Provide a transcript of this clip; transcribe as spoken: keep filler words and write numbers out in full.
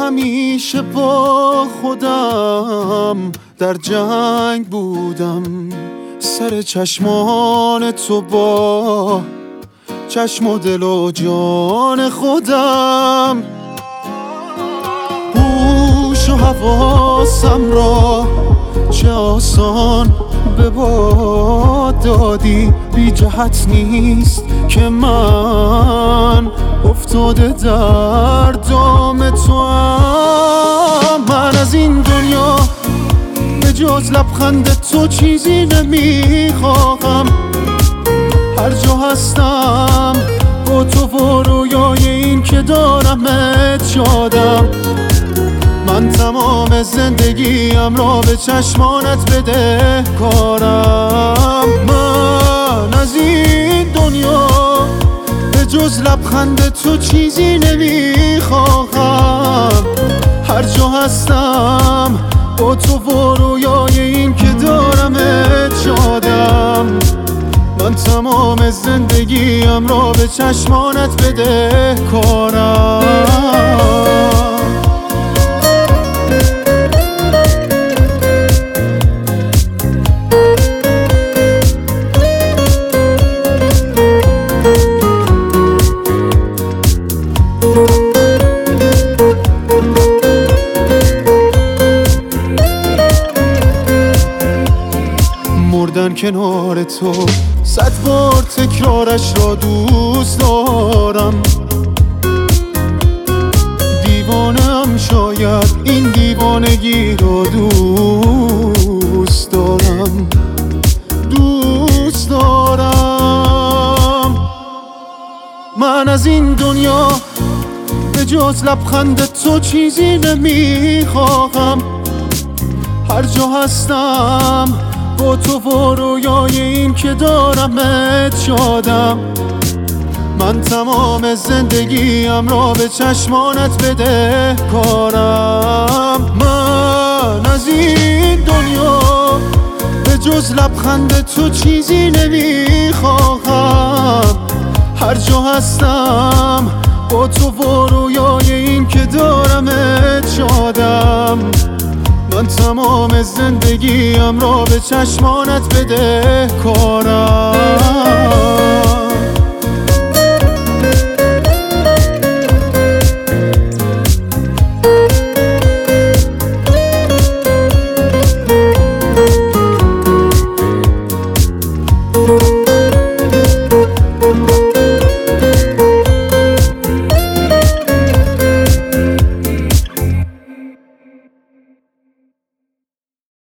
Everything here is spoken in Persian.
همیشه با خودم در جنگ بودم، سر چشمان تو با چشم و دل و جان خودم. هوش و حواسم را چه آسان به باد دادی، بی جهت نیست که من افتاده در دام تو هم. من از این دنیا به جز لبخند تو چیزی نمیخواهم، هر جا هستم با تو و رویای این که دارمت شادم. من تمام زندگیم را به چشمانت بده کارم. من از این دنیا به جز لبخند تو چیزی نمیخواهم، هر جا هستم با تو و رویای این که دارمت شادم. من تمام زندگیم را به چشمانت بده کارم. مردن کنار تو صد بار تکرارش را دوست دارم. دیوانم شاید این دیوانگی را دوست دارم، دوست دارم. من از این دنیا به جز لبخند تو چیزی نمیخواهم، هر جا هستم با تو و رویای این که دارمت شادم. من تمام زندگیم را به چشمانت بده کارم. من از این دنیا به جز لبخند تو چیزی نمیخواهم، هر جا هستم با تو و رویای این که دارمت شادم. من تمام زندگیم را به چشمانت بده کارم.